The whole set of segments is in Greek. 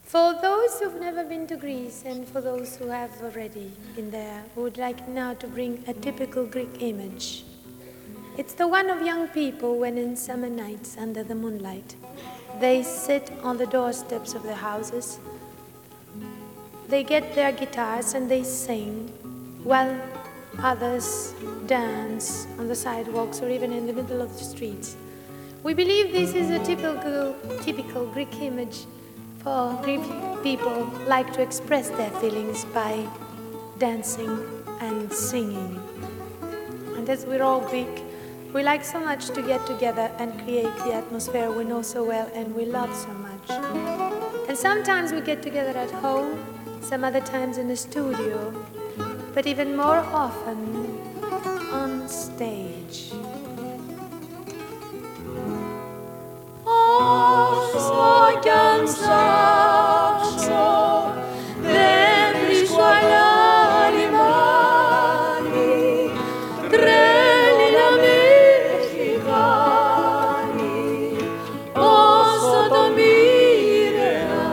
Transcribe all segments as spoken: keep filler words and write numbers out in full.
For those who've never been to Greece and for those who have already been there, we would like now to bring a typical Greek image. It's the one of young people when in summer nights under the moonlight, they sit on the doorsteps of their houses. They get their guitars and they sing while others dance on the sidewalks or even in the middle of the streets. We believe this is a typical, typical Greek image. For Greek people like to express their feelings by dancing and singing. And as we're all Greek, we like so much to get together and create the atmosphere we know so well and we love so much. And sometimes we get together at home, some other times in the studio, but even more often on stage. Όσο κι αν ψάξω, δεν βρίσκω άλλα λιμάνι, τρέλη να με έχει κάνει, όσο το μοιραία.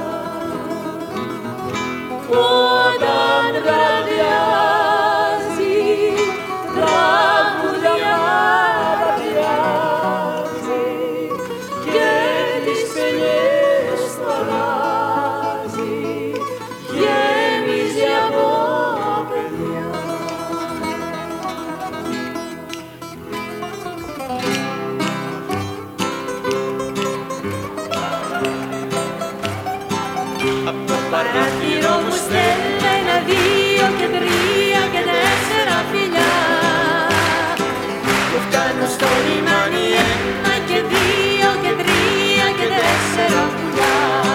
Όταν βραδιάζει, τραγουδιά βραδιάζει, και τις παινιές θωράζει, γέμιζε από παιδιά. Από το παράθυρο μου στέλνε ένα, δύο και τρία και τέσσερα φιλιά, που φτάνω στο λιμάνι, ένα και δύο και τρία και τέσσερα πουλιά.